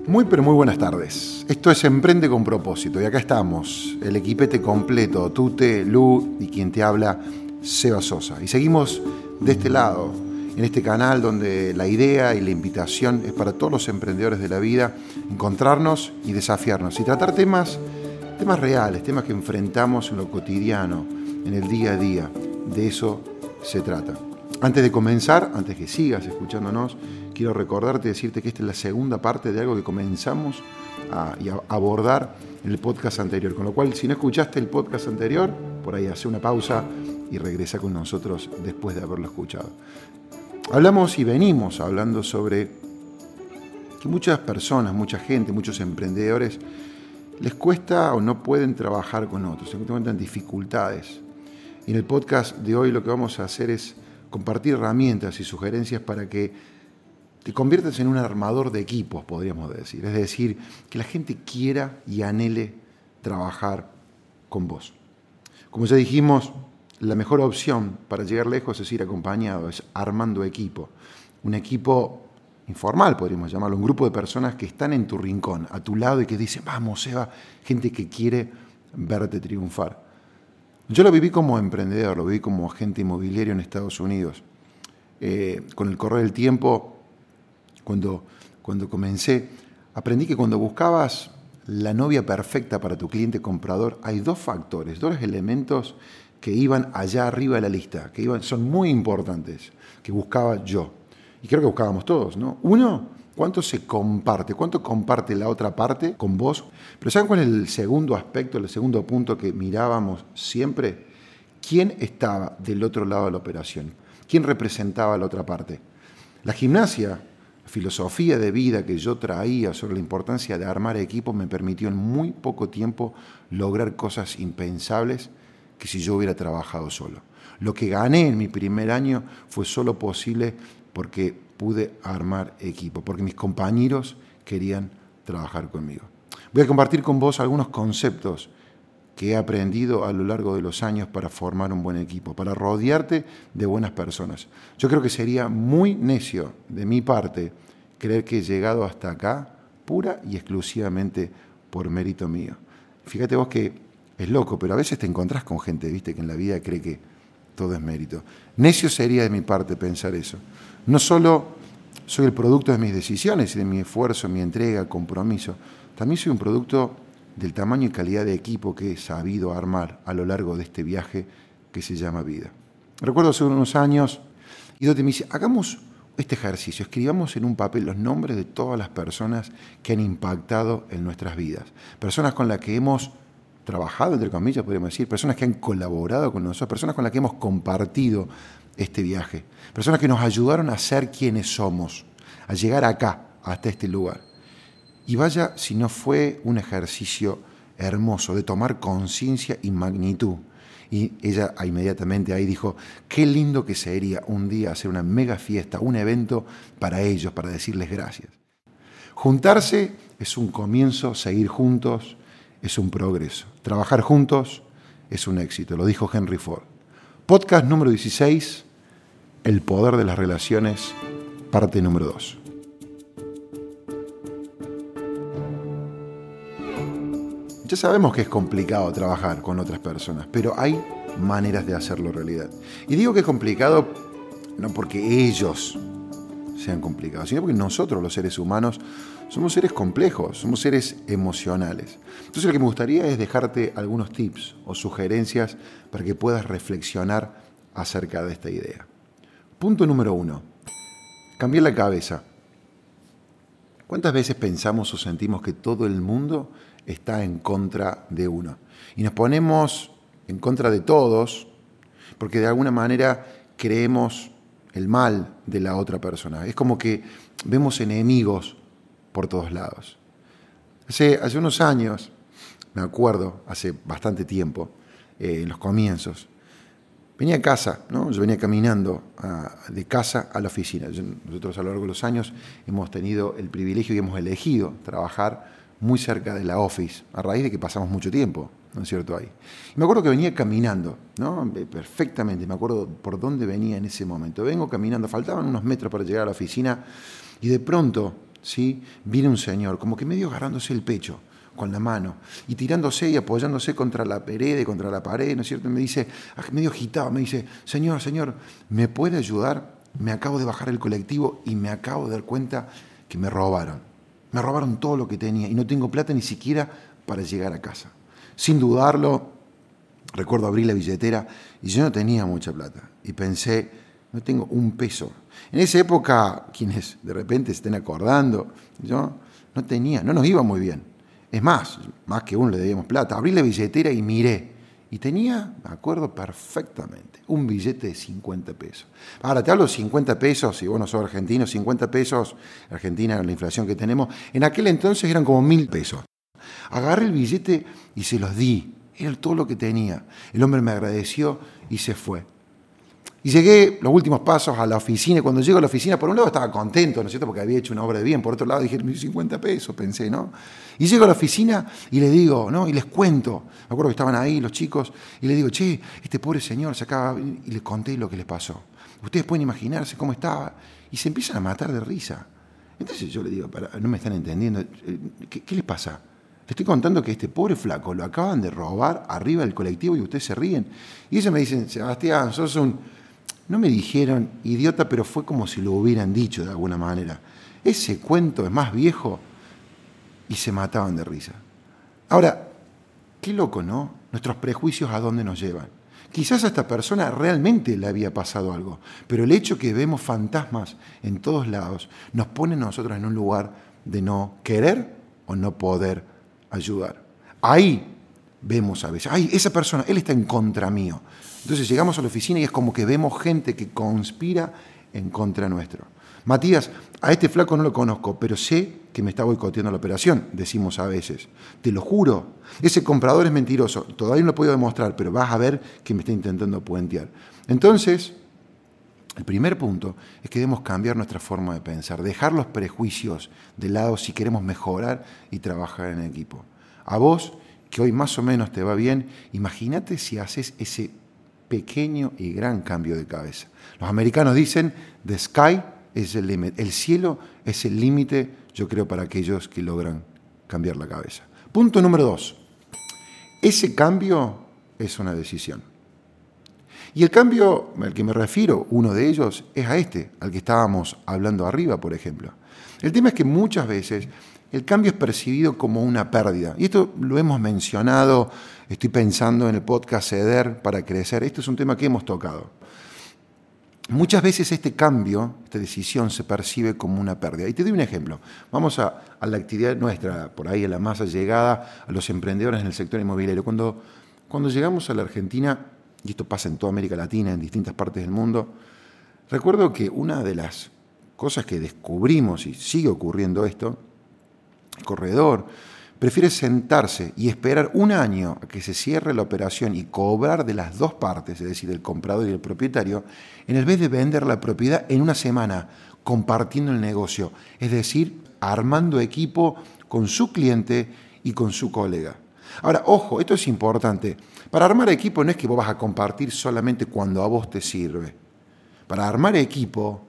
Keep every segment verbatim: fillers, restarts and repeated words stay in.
Muy pero muy buenas tardes. Esto es Emprende con Propósito y acá estamos, el equipete completo, Tute, Lu y quien te habla, Seba Sosa. Y seguimos de este lado, en este canal donde la idea y la invitación es para todos los emprendedores de la vida encontrarnos y desafiarnos y tratar temas, temas reales, temas que enfrentamos en lo cotidiano, en el día a día. De eso se trata. Antes de comenzar, antes que sigas escuchándonos, quiero recordarte y decirte que esta es la segunda parte de algo que comenzamos a, a abordar en el podcast anterior. Con lo cual, si no escuchaste el podcast anterior, por ahí hace una pausa y regresa con nosotros después de haberlo escuchado. Hablamos y venimos hablando sobre que muchas personas, mucha gente, muchos emprendedores les cuesta o no pueden trabajar con otros, se encuentran dificultades. Y en el podcast de hoy lo que vamos a hacer es compartir herramientas y sugerencias para que te conviertas en un armador de equipos, podríamos decir. Es decir, que la gente quiera y anhele trabajar con vos. Como ya dijimos, la mejor opción para llegar lejos es ir acompañado, es armando equipo. Un equipo informal, podríamos llamarlo, un grupo de personas que están en tu rincón, a tu lado y que dicen, vamos, Eva, gente que quiere verte triunfar. Yo lo viví como emprendedor, lo viví como agente inmobiliario en Estados Unidos. Eh, con el correr del tiempo, cuando, cuando comencé, aprendí que cuando buscabas la novia perfecta para tu cliente comprador, hay dos factores, dos elementos que iban allá arriba de la lista, que iban, son muy importantes, que buscaba yo. Y creo que buscábamos todos, ¿no? Uno, ¿cuánto se comparte? ¿Cuánto comparte la otra parte con vos? Pero ¿saben cuál es el segundo aspecto, el segundo punto que mirábamos siempre? ¿Quién estaba del otro lado de la operación? ¿Quién representaba a la otra parte? La gimnasia, la filosofía de vida que yo traía sobre la importancia de armar equipos me permitió en muy poco tiempo lograr cosas impensables que si yo hubiera trabajado solo. Lo que gané en mi primer año fue solo posible porque pude armar equipo, porque mis compañeros querían trabajar conmigo. Voy a compartir con vos algunos conceptos que he aprendido a lo largo de los años para formar un buen equipo, para rodearte de buenas personas. Yo creo que sería muy necio de mi parte creer que he llegado hasta acá pura y exclusivamente por mérito mío. Fíjate vos que es loco, pero a veces te encontrás con gente, viste, que en la vida cree que todo es mérito. Necio sería de mi parte pensar eso. No solo soy el producto de mis decisiones y de mi esfuerzo, mi entrega, compromiso, también soy un producto del tamaño y calidad de equipo que he sabido armar a lo largo de este viaje que se llama vida. Recuerdo hace unos años, y Dote me dice, hagamos este ejercicio, escribamos en un papel los nombres de todas las personas que han impactado en nuestras vidas, personas con las que hemos trabajado, entre comillas, podríamos decir, personas que han colaborado con nosotros, personas con las que hemos compartido este viaje, personas que nos ayudaron a ser quienes somos, a llegar acá, hasta este lugar. Y vaya si no fue un ejercicio hermoso de tomar conciencia y magnitud. Y ella inmediatamente ahí dijo, qué lindo que sería un día hacer una mega fiesta, un evento para ellos, para decirles gracias. Juntarse es un comienzo, seguir juntos es un progreso. Trabajar juntos es un éxito, lo dijo Henry Ford. Podcast número dieciséis, El poder de las relaciones, parte número dos. Ya sabemos que es complicado trabajar con otras personas, pero hay maneras de hacerlo realidad. Y digo que es complicado no porque ellos sean complicados, sino porque nosotros, los seres humanos, somos seres complejos, somos seres emocionales. Entonces lo que me gustaría es dejarte algunos tips o sugerencias para que puedas reflexionar acerca de esta idea. Punto número uno, cambiar la cabeza. ¿Cuántas veces pensamos o sentimos que todo el mundo está en contra de uno? Y nos ponemos en contra de todos porque de alguna manera creemos el mal de la otra persona. Es como que vemos enemigos por todos lados. Hace, hace unos años, me acuerdo, hace bastante tiempo, eh, en los comienzos, venía a casa, ¿no? Yo venía caminando a, de casa a la oficina. Yo, nosotros a lo largo de los años hemos tenido el privilegio y hemos elegido trabajar muy cerca de la office, a raíz de que pasamos mucho tiempo, ¿no es cierto? Ahí. Y me acuerdo que venía caminando, ¿no? Perfectamente, me acuerdo por dónde venía en ese momento. Vengo caminando, faltaban unos metros para llegar a la oficina y de pronto ¿sí? Viene un señor, como que medio agarrándose el pecho con la mano y tirándose y apoyándose contra la pared, contra la pared, ¿no es cierto? Y me dice, medio agitado, me dice, señor, señor, ¿me puede ayudar? Me acabo de bajar el colectivo y me acabo de dar cuenta que me robaron. Me robaron todo lo que tenía y no tengo plata ni siquiera para llegar a casa. Sin dudarlo, recuerdo abrir la billetera y yo no tenía mucha plata. Y pensé, no tengo un peso. En esa época, quienes de repente se estén acordando, yo no tenía, no nos iba muy bien. Es más, más que uno le debíamos plata. Abrí la billetera y miré. Y tenía, me acuerdo perfectamente, un billete de cincuenta pesos. Ahora, te hablo de cincuenta pesos, si vos no sos argentino, cincuenta pesos, Argentina, la inflación que tenemos, en aquel entonces eran como mil pesos. Agarré el billete y se los di. Era todo lo que tenía. El hombre me agradeció y se fue. Y llegué, los últimos pasos, a la oficina. Y cuando llego a la oficina, por un lado estaba contento, ¿no es cierto?, porque había hecho una obra de bien. Por otro lado dije, cincuenta pesos, pensé, ¿no? Y llego a la oficina y le digo, ¿no? Y les cuento. Me acuerdo que estaban ahí los chicos. Y le digo, che, este pobre señor se acaba... Y les conté lo que les pasó. Ustedes pueden imaginarse cómo estaba. Y se empiezan a matar de risa. Entonces yo le digo, para, no me están entendiendo. ¿Qué, qué les pasa? Le estoy contando que este pobre flaco lo acaban de robar arriba del colectivo y ustedes se ríen. Y ellos me dicen, Sebastián, sos un... No me dijeron idiota, pero fue como si lo hubieran dicho de alguna manera. Ese cuento es más viejo y se mataban de risa. Ahora, qué loco, ¿no? Nuestros prejuicios a dónde nos llevan. Quizás a esta persona realmente le había pasado algo, pero el hecho que vemos fantasmas en todos lados nos pone a nosotros en un lugar de no querer o no poder ayudar. Ahí vemos a veces, ay, esa persona, él está en contra mío. Entonces llegamos a la oficina y es como que vemos gente que conspira en contra nuestro. Matías, a este flaco no lo conozco, pero sé que me está boicoteando la operación, decimos a veces. Te lo juro, ese comprador es mentiroso, todavía no lo he podido demostrar, pero vas a ver que me está intentando puentear. Entonces, el primer punto es que debemos cambiar nuestra forma de pensar, dejar los prejuicios de lado si queremos mejorar y trabajar en equipo. A vos, que hoy más o menos te va bien, imagínate si haces ese pequeño y gran cambio de cabeza. Los americanos dicen, the sky is the limit. El cielo es el límite, yo creo, para aquellos que logran cambiar la cabeza. Punto número dos. Ese cambio es una decisión. Y el cambio al que me refiero, uno de ellos, es a este, al que estábamos hablando arriba, por ejemplo. El tema es que muchas veces el cambio es percibido como una pérdida. Y esto lo hemos mencionado, estoy pensando en el podcast Ceder para Crecer. Esto es un tema que hemos tocado. Muchas veces este cambio, esta decisión, se percibe como una pérdida. Y te doy un ejemplo. Vamos a, a la actividad nuestra, por ahí a la más allegada, a los emprendedores en el sector inmobiliario. Cuando, cuando llegamos a la Argentina, y esto pasa en toda América Latina, en distintas partes del mundo, recuerdo que una de las cosas que descubrimos, y sigue ocurriendo esto, el corredor prefiere sentarse y esperar un año a que se cierre la operación y cobrar de las dos partes, es decir, el comprador y el propietario, en vez de vender la propiedad en una semana, compartiendo el negocio, es decir, armando equipo con su cliente y con su colega. Ahora, ojo, esto es importante. Para armar equipo no es que vos vas a compartir solamente cuando a vos te sirve. Para armar equipo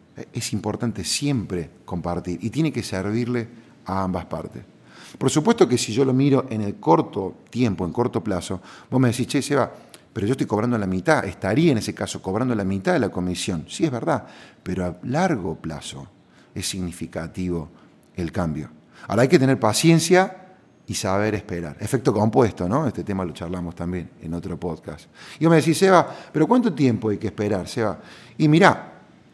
es importante siempre compartir y tiene que servirle a ambas partes. Por supuesto que si yo lo miro en el corto tiempo, en corto plazo, vos me decís, che, Seba, pero yo estoy cobrando la mitad, estaría en ese caso cobrando la mitad de la comisión. Sí, es verdad, pero a largo plazo es significativo el cambio. Ahora hay que tener paciencia y saber esperar. Efecto compuesto, ¿no? Este tema lo charlamos también en otro podcast. Y vos me decís, Seba, pero ¿cuánto tiempo hay que esperar, Seba? Y mirá,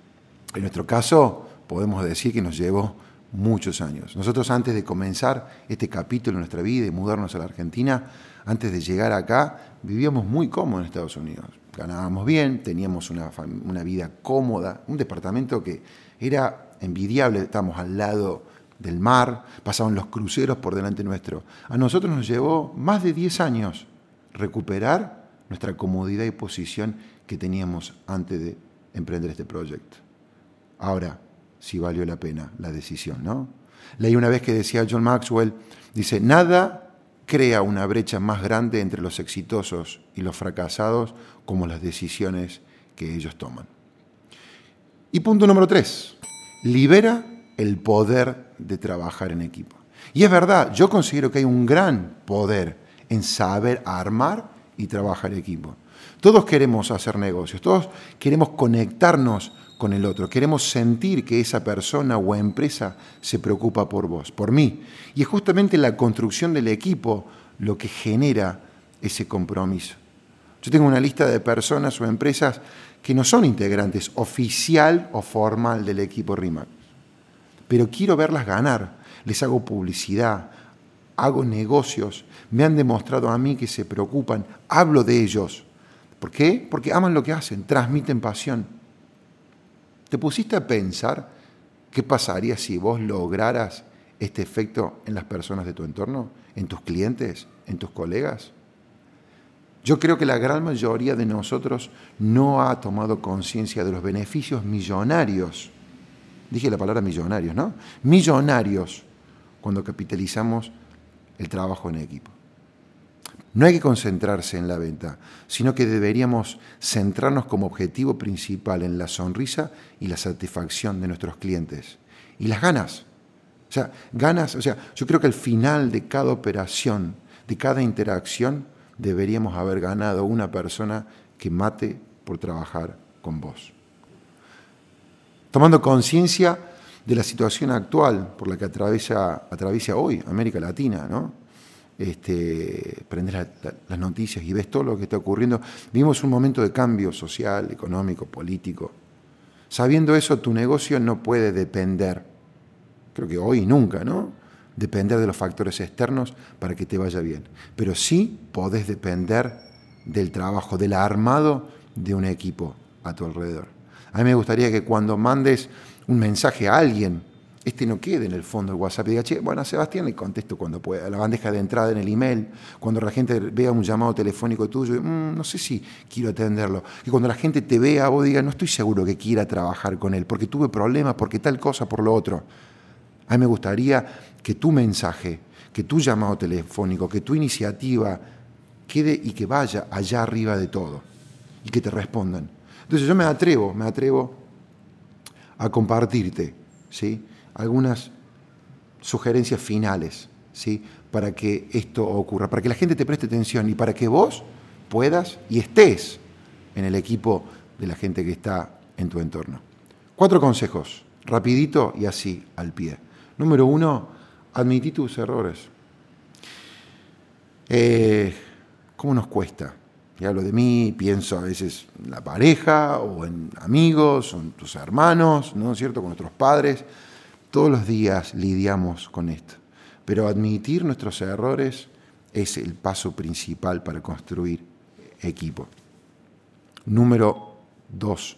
en nuestro caso podemos decir que nos llevó muchos años. Nosotros antes de comenzar este capítulo en nuestra vida y mudarnos a la Argentina, antes de llegar acá, vivíamos muy cómodos en Estados Unidos. Ganábamos bien, teníamos una, una vida cómoda, un departamento que era envidiable, estábamos al lado del mar, pasaban los cruceros por delante nuestro. A nosotros nos llevó más de diez años recuperar nuestra comodidad y posición que teníamos antes de emprender este proyecto. Ahora, sí valió la pena la decisión, ¿no? Leí una vez que decía John Maxwell, dice, nada crea una brecha más grande entre los exitosos y los fracasados como las decisiones que ellos toman. Y punto número tres, libera el poder de trabajar en equipo. Y es verdad, yo considero que hay un gran poder en saber armar y trabajar en equipo. Todos queremos hacer negocios, todos queremos conectarnos con el otro, queremos sentir que esa persona o empresa se preocupa por vos, por mí. Y es justamente la construcción del equipo lo que genera ese compromiso. Yo tengo una lista de personas o empresas que no son integrantes oficial o formal del equipo RE/MAX, pero quiero verlas ganar, les hago publicidad, hago negocios, me han demostrado a mí que se preocupan, hablo de ellos. ¿Por qué? Porque aman lo que hacen, transmiten pasión. ¿Te pusiste a pensar qué pasaría si vos lograras este efecto en las personas de tu entorno, en tus clientes, en tus colegas? Yo creo que la gran mayoría de nosotros no ha tomado conciencia de los beneficios millonarios. Dije la palabra millonarios, ¿no? Millonarios cuando capitalizamos el trabajo en equipo. No hay que concentrarse en la venta, sino que deberíamos centrarnos como objetivo principal en la sonrisa y la satisfacción de nuestros clientes. Y las ganas. O sea, ganas, o sea, yo creo que al final de cada operación, de cada interacción, deberíamos haber ganado una persona que mate por trabajar con vos. Tomando conciencia de la situación actual por la que atraviesa, atraviesa hoy América Latina, ¿no? Este, prendes la, la, las noticias y ves todo lo que está ocurriendo. Vivimos un momento de cambio social, económico, político. Sabiendo eso, tu negocio no puede depender, creo que hoy y nunca, ¿no? Depender de los factores externos para que te vaya bien. Pero sí podés depender del trabajo, del armado de un equipo a tu alrededor. A mí me gustaría que cuando mandes un mensaje a alguien, este no quede en el fondo del WhatsApp y diga, che, bueno, Sebastián, le contesto cuando pueda, la bandeja de entrada en el email, cuando la gente vea un llamado telefónico tuyo, mmm, no sé si quiero atenderlo. Y cuando la gente te vea, vos digas, no estoy seguro que quiera trabajar con él, porque tuve problemas, porque tal cosa, por lo otro. A mí me gustaría que tu mensaje, que tu llamado telefónico, que tu iniciativa quede y que vaya allá arriba de todo y que te respondan. Entonces yo me atrevo, me atrevo a compartirte, ¿sí?, algunas sugerencias finales, ¿sí?, para que esto ocurra, para que la gente te preste atención y para que vos puedas y estés en el equipo de la gente que está en tu entorno. Cuatro consejos, rapidito y así al pie. Número uno, admití tus errores. Eh, ¿Cómo nos cuesta? Y hablo de mí, pienso a veces en la pareja o en amigos o en tus hermanos, ¿no es cierto?, con nuestros padres. Todos los días lidiamos con esto, pero admitir nuestros errores es el paso principal para construir equipo. Número dos,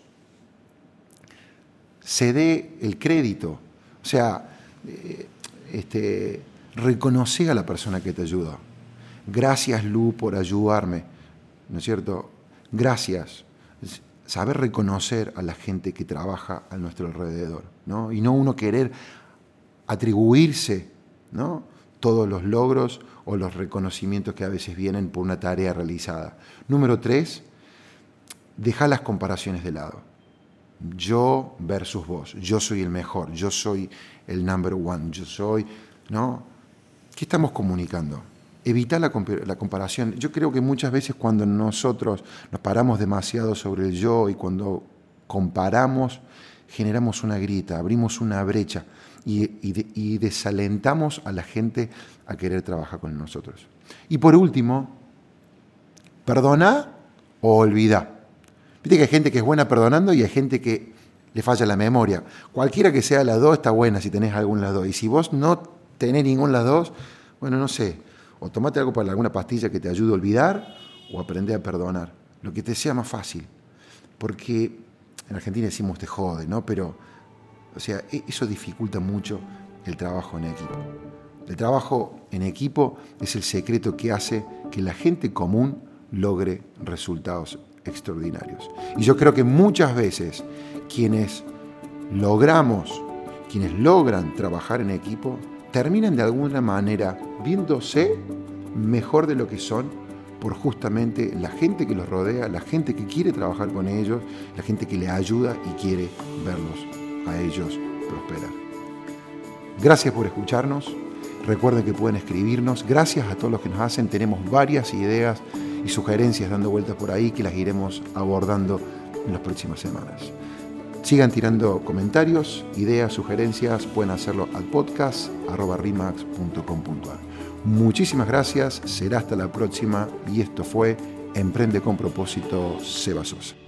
cede el crédito, o sea, este, reconoce a la persona que te ayudó. Gracias, Lu, por ayudarme, ¿no es cierto? Gracias. Saber reconocer a la gente que trabaja a nuestro alrededor, ¿no? Y no uno querer atribuirse, ¿no?, todos los logros o los reconocimientos que a veces vienen por una tarea realizada. Número tres, deja las comparaciones de lado. Yo versus vos, yo soy el mejor, yo soy el number one, yo soy, ¿no? ¿Qué estamos comunicando? Evita la, la comparación. Yo creo que muchas veces cuando nosotros nos paramos demasiado sobre el yo y cuando comparamos, generamos una grieta, abrimos una brecha y, y, de, y desalentamos a la gente a querer trabajar con nosotros. Y por último, perdona o olvida. Viste que hay gente que es buena perdonando y hay gente que le falla la memoria. Cualquiera que sea las dos está buena si tenés alguna de las dos. Y si vos no tenés ninguna de las dos, bueno, no sé, o tomate algo para alguna pastilla que te ayude a olvidar o aprende a perdonar, lo que te sea más fácil. Porque en Argentina decimos te jode, ¿no? Pero, o sea, eso dificulta mucho el trabajo en equipo. El trabajo en equipo es el secreto que hace que la gente común logre resultados extraordinarios. Y yo creo que muchas veces quienes logramos, quienes logran trabajar en equipo, terminan de alguna manera viéndose mejor de lo que son por justamente la gente que los rodea, la gente que quiere trabajar con ellos, la gente que les ayuda y quiere verlos a ellos prosperar. Gracias por escucharnos. Recuerden que pueden escribirnos. Gracias a todos los que nos hacen. Tenemos varias ideas y sugerencias dando vueltas por ahí que las iremos abordando en las próximas semanas. Sigan tirando comentarios, ideas, sugerencias. Pueden hacerlo al podcast arroba rimax punto com punto a r. Muchísimas gracias. Será hasta la próxima. Y esto fue Emprende con Propósito, Seba Sosa.